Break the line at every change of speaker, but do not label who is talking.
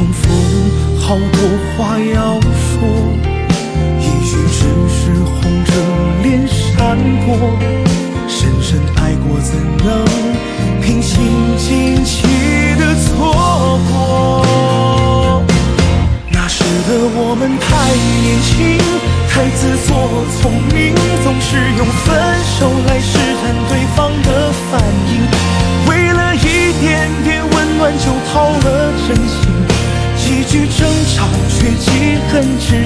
重复好多话要说，也许只是红着脸闪过，深深爱过怎能平心静气的错过？那时的我们太年轻，太自作聪明，总是用分手来试探对方的反应，为了一点点温暖就抛了真心，几句争吵却记恨至